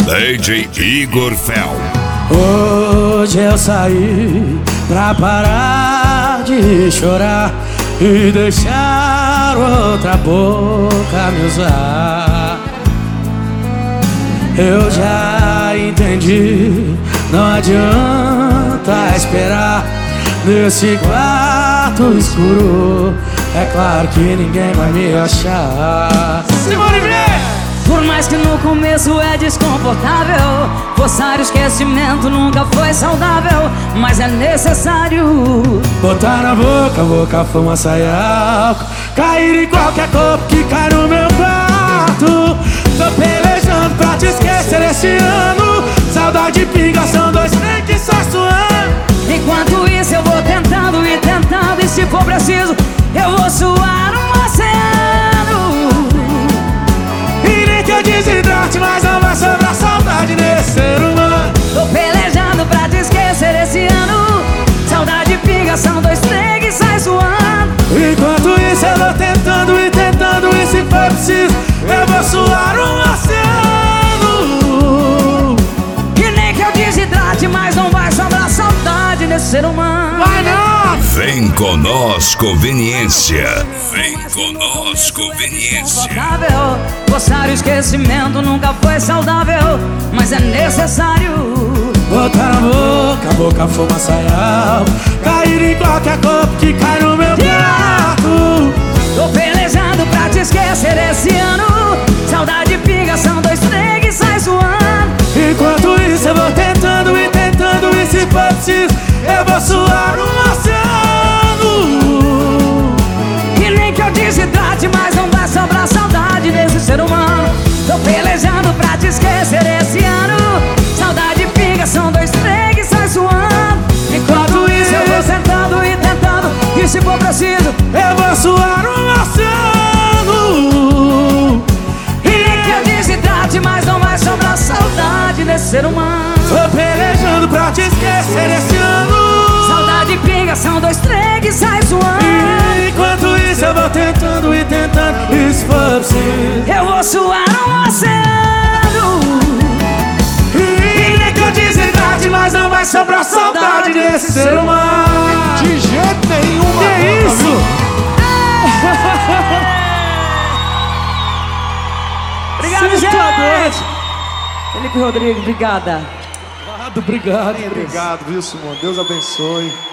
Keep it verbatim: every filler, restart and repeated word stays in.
D J Igor Fel. Hoje eu saí pra parar de chorar e deixar outra boca me usar. Eu já entendi, não adianta esperar nesse quarto escuro. É claro que ninguém vai me achar. Simone Vieira! Por mais que no começo é desconfortável, forçar o esquecimento nunca foi saudável, mas é necessário botar na boca, boca, fumaça e álcool, cair em qualquer corpo que cai no meu quarto. Tô pelejando pra te esquecer esse ano. Saudade pinga, são dois trem que só suando. Enquanto isso eu vou tentando e tentando, e se for preciso eu vou suar um oceano. E nem que eu desidrate, mas não vai sobrar saudade nesse ser humano. Tô pelejando pra te esquecer esse ano. Saudade pinga, são dois trem que sai suando. Enquanto isso eu vou tentando e tentando, e se for preciso eu vou suar um oceano. E nem que eu desidrate, mas não vai sobrar saudade nesse ser humano. Vai não! Vem com nós, conveniência. Vem com nós, conveniência. Forçar o esquecimento nunca foi saudável, mas é necessário botar na boca, boca, fumaça e álcool, cair em qualquer corpo que cai no meu quarto. Tô pelejando pra te esquecer esse ano. Saudade pinga, são dois trem que sai suando. Enquanto isso eu vou tentando e tentando, e se for preciso eu vou suar um oceano. E nem que eu desidrate, mas não vai sobrar saudade nesse ser humano. Tô pelejando pra te esquecer esse ano. Saudade pinga, são dois trem que sai suando. Enquanto isso eu vou tentando e tentando, e se for preciso eu vou suar um oceano. E nem que eu desidrate, mas não vai sobrar saudade nesse ser humano. Tô pelejando pra te esquecer esse ano. Saudade pinga, são dois trem que sai suando. E enquanto isso eu vou tentando e tentando, e se for preciso eu vou suar um oceano. E nem que eu desidrate, mas não vai sobrar saudade desse ser humano. De jeito nenhum, Que é isso? Obrigado, gente! Felipe Rodrigues, obrigada. Obrigado, obrigado. Obrigado, viu, Simone? Deus abençoe.